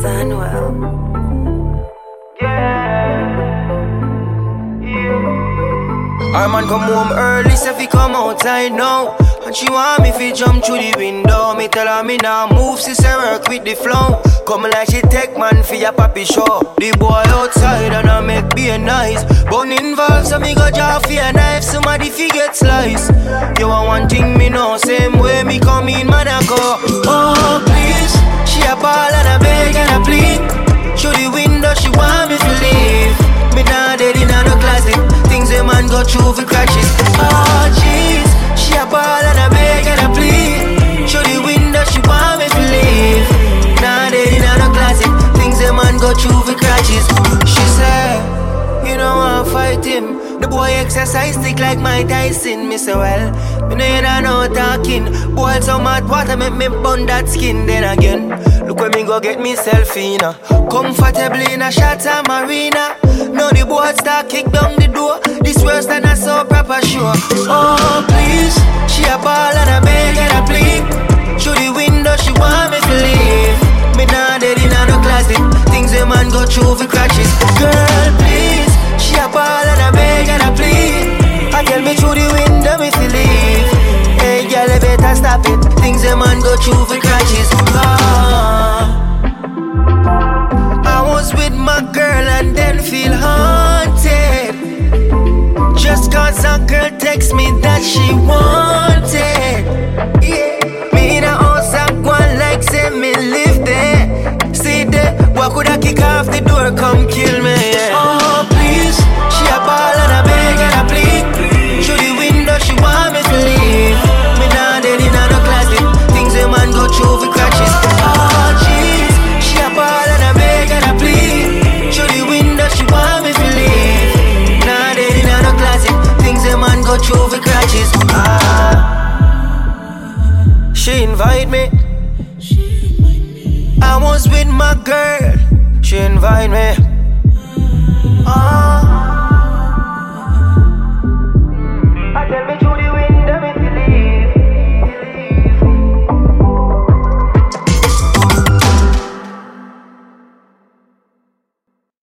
Manuel. Our man come home early, say fi come outside now. And she want me fi jump through the window. Me tell her me nah move, she say work with the flow. Come like she take man fi a papi show. The boy outside and I make be nice. Bun involved, so me go draw fi a knife. Somebody fi get slice. You want one thing me know, same way me come in, man I go. Oh please, she a ball and a beg and a plead. Through the window, she want me to leave. Me nah dead in no closet. Things a man go through for crashes. Oh jeez, she a ball and a beg and a plead. Through the window, she want me to leave. Nah dead in no closet. Things a man go through for crashes. She said, you know I fight him. The boy exercise stick like Mike Tyson. Me say well, me know you don't know talking. Boil some hot water make me burn that skin. Then again, look where me go get myself in. Comfortably in a Shatta Marina. Now the boy start kick down the door. This worse than a so proper show. Oh please, she a ball and a beg and a plead. Through the window she want me to leave. Me nah dead in no closet. Things a man go through for crashes. Girl please, she a ball and a beg and a plead. I tell me through the window me to leave. Hey girl, you better stop it. Things a man go through for crashes. I was with my girl and then feel haunted. Just cause a girl text me that she wanted. Yeah. Me in a house I go like say me live there. See there, what could I kick off the door, come kill me, yeah. Oh please, she a ball and a beg and a plead. Through the window she want me to leave. Me nah dead in no closet. Things a man go through for crashes. Oh jeez, she a ball and a beg and a plead. Through the window she want me to leave. Nah dead in no closet. Things a man go through for crashes. She invite me. I was with my girl. She invite me.